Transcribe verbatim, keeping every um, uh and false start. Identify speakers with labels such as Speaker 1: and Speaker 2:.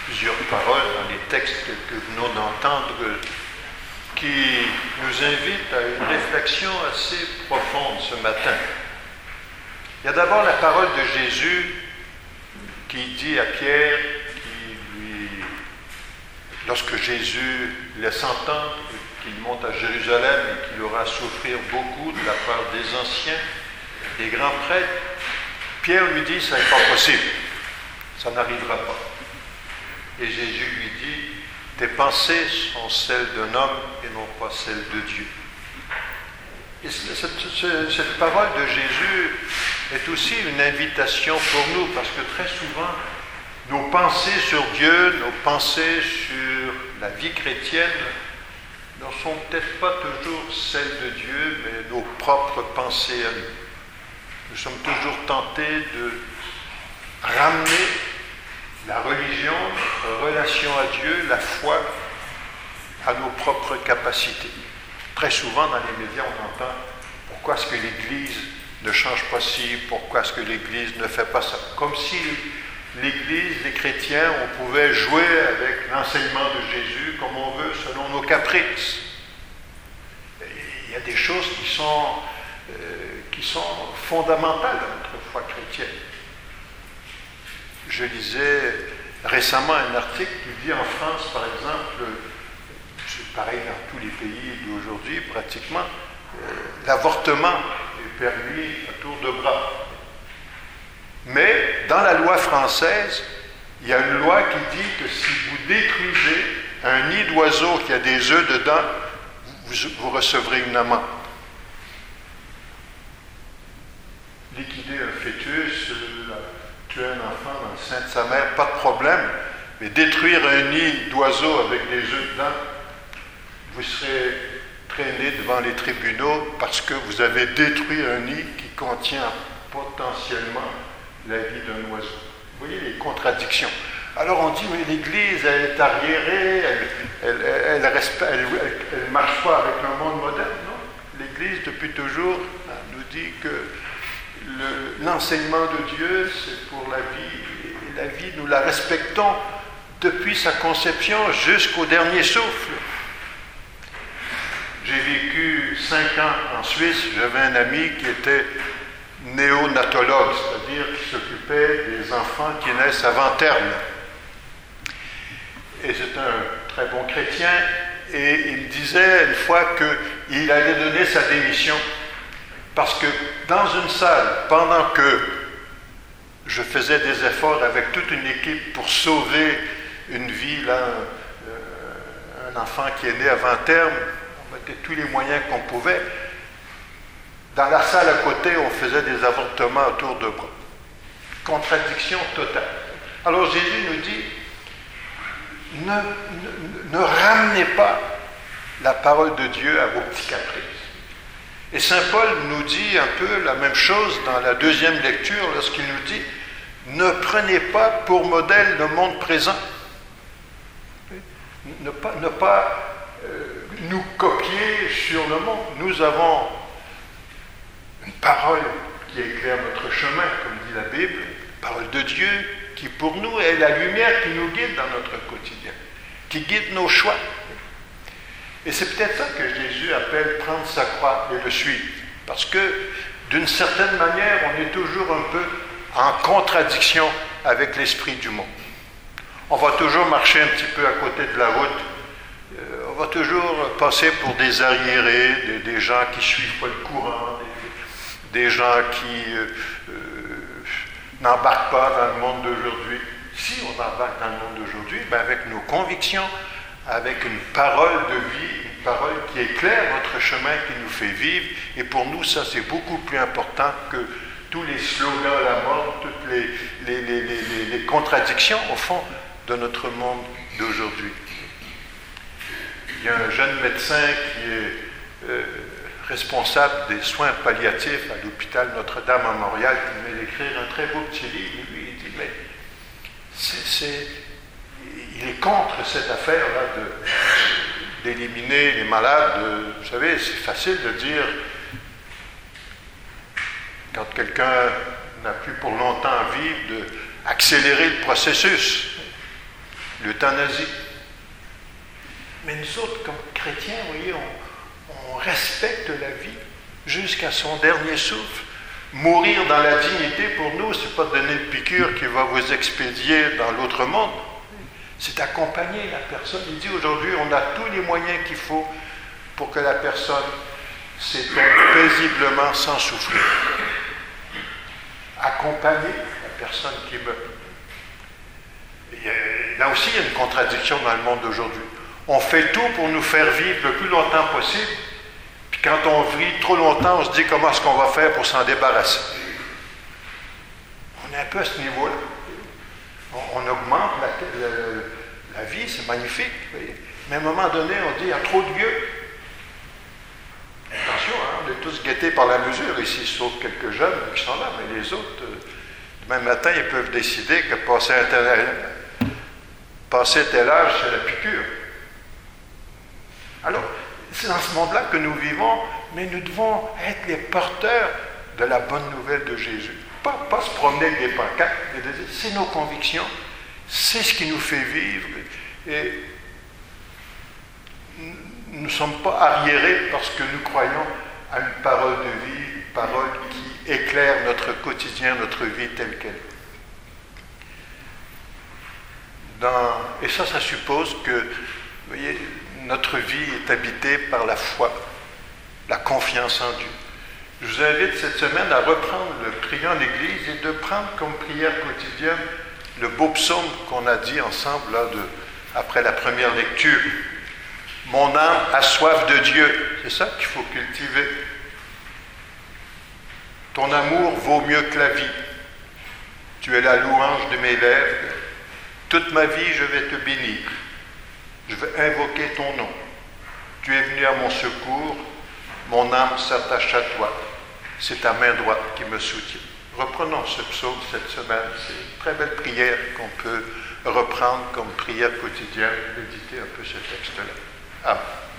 Speaker 1: plusieurs paroles dans les textes que nous venons d'entendre qui nous invitent à une réflexion assez profonde ce matin. Il y a d'abord la parole de Jésus qui dit à Pierre, qui lui, lorsque Jésus laisse entendre qu'il monte à Jérusalem et qu'il aura à souffrir beaucoup de la part des anciens, des grands prêtres, Pierre lui dit, ça n'est pas possible, ça n'arrivera pas. Et Jésus lui dit, tes pensées sont celles d'un homme et non pas celles de Dieu. Et cette, cette, cette parole de Jésus est aussi une invitation pour nous, parce que très souvent, nos pensées sur Dieu, nos pensées sur la vie chrétienne, ne sont peut-être pas toujours celles de Dieu, mais nos propres pensées à nous. Nous sommes toujours tentés de ramener la religion, notre relation à Dieu, la foi, à nos propres capacités. Très souvent, dans les médias, on entend « Pourquoi est-ce que l'Église ne change pas ci? Pourquoi est-ce que l'Église ne fait pas ça? » Comme si l'Église, les chrétiens, on pouvait jouer avec l'enseignement de Jésus comme on veut, selon nos caprices. Et il y a des choses qui sont, euh, qui sont fondamentales dans notre foi chrétienne. Je lisais récemment un article qui dit en France, par exemple, c'est pareil dans tous les pays d'aujourd'hui pratiquement, euh, l'avortement est permis à tour de bras. Mais dans la loi française, il y a une loi qui dit que si vous détruisez un nid d'oiseau qui a des œufs dedans, vous, vous recevrez une amende. Liquider un fœtus, tuer un enfant dans le sein de sa mère, pas de problème. Mais détruire un nid d'oiseau avec des œufs dedans, vous serez traîné devant les tribunaux parce que vous avez détruit un nid qui contient potentiellement la vie d'un oiseau. Vous voyez les contradictions. Alors on dit, mais l'Église, elle est arriérée, elle elle, elle, elle, elle, elle marche pas avec un monde moderne. Non, l'Église, depuis toujours, nous dit que le, l'enseignement de Dieu, c'est pour la vie, et la vie, nous la respectons depuis sa conception jusqu'au dernier souffle. J'ai vécu cinq ans en Suisse, j'avais un ami qui était néonatologue, c'est-à-dire qui s'occupait des enfants qui naissent avant terme. Et c'est un très bon chrétien, et il me disait une fois qu'il allait donner sa démission, parce que dans une salle, pendant que je faisais des efforts avec toute une équipe pour sauver une vie, là, un, un enfant qui est né avant terme, on mettait tous les moyens qu'on pouvait. Dans la salle à côté, on faisait des avortements autour de bras. Contradiction totale. Alors Jésus nous dit, ne, ne, ne ramenez pas la parole de Dieu à vos petits caprices. Et saint Paul nous dit un peu la même chose dans la deuxième lecture, lorsqu'il nous dit, ne prenez pas pour modèle le monde présent. Ne pas, ne pas euh, nous copier sur le monde. Nous avons une parole qui éclaire notre chemin, comme dit la Bible, une parole de Dieu qui pour nous est la lumière qui nous guide dans notre quotidien, qui guide nos choix. Et c'est peut-être ça que Jésus appelle prendre sa croix et le suivre. Parce que d'une certaine manière, on est toujours un peu en contradiction avec l'esprit du monde. On va toujours marcher un petit peu à côté de la route. Euh, on va toujours passer pour des arriérés, des, des gens qui ne suivent pas le courant, des, des gens qui euh, euh, n'embarquent pas dans le monde d'aujourd'hui. Si on embarque dans le monde d'aujourd'hui, ben avec nos convictions, avec une parole de vie, une parole qui éclaire notre chemin, qui nous fait vivre. Et pour nous, ça, c'est beaucoup plus important que tous les slogans à la mode, toutes les, les, les, les, les contradictions, au fond, de notre monde d'aujourd'hui. Il y a un jeune médecin qui est euh, responsable des soins palliatifs à l'hôpital Notre-Dame à Montréal, qui vient d'écrire un très beau petit livre. Lui, il dit, mais c'est... c'est il est contre cette affaire-là de, d'éliminer les malades. De, vous savez, c'est facile de dire, quand quelqu'un n'a plus pour longtemps à vivre, d'accélérer le processus. l'euthanasie. Mais nous autres, comme chrétiens, vous voyez, on, on respecte la vie jusqu'à son dernier souffle. Mourir dans la dignité, pour nous, ce n'est pas donner une piqûre qui va vous expédier dans l'autre monde. C'est accompagner la personne. Il dit aujourd'hui, on a tous les moyens qu'il faut pour que la personne s'éteigne paisiblement sans souffrir. Accompagner la personne qui meurt. Et, euh, là aussi, il y a une contradiction dans le monde d'aujourd'hui. On fait tout pour nous faire vivre le plus longtemps possible. Puis quand on vit trop longtemps, on se dit comment est-ce qu'on va faire pour s'en débarrasser. On est un peu à ce niveau-là. On, on augmente la, la, la vie, c'est magnifique. Mais à un moment donné, on dit il y a trop de lieux. Attention, hein, on est tous guettés par la mesure ici, sauf quelques jeunes qui sont là, mais les autres, euh, demain matin, ils peuvent décider que passer un tel, passer tel âge, c'est la piqûre. Alors, c'est dans ce monde-là que nous vivons, mais nous devons être les porteurs de la bonne nouvelle de Jésus. Pas, pas se promener avec des pancartes, mais de dire, c'est nos convictions, c'est ce qui nous fait vivre. Et nous ne sommes pas arriérés parce que nous croyons à une parole de vie, une parole qui éclaire notre quotidien, notre vie telle qu'elle est. Dans, et ça, ça suppose que, vous voyez, notre vie est habitée par la foi, la confiance en Dieu. Je vous invite cette semaine à reprendre le prier en Église et de prendre comme prière quotidienne le beau psaume qu'on a dit ensemble là, de, après la première lecture. Mon âme a soif de Dieu. C'est ça qu'il faut cultiver. Ton amour vaut mieux que la vie. Tu es la louange de mes lèvres. Toute ma vie, je vais te bénir. Je vais invoquer ton nom. Tu es venu à mon secours. Mon âme s'attache à toi. C'est ta main droite qui me soutient. Reprenons ce psaume cette semaine. C'est une très belle prière qu'on peut reprendre comme prière quotidienne. Méditer un peu ce texte-là. Amen.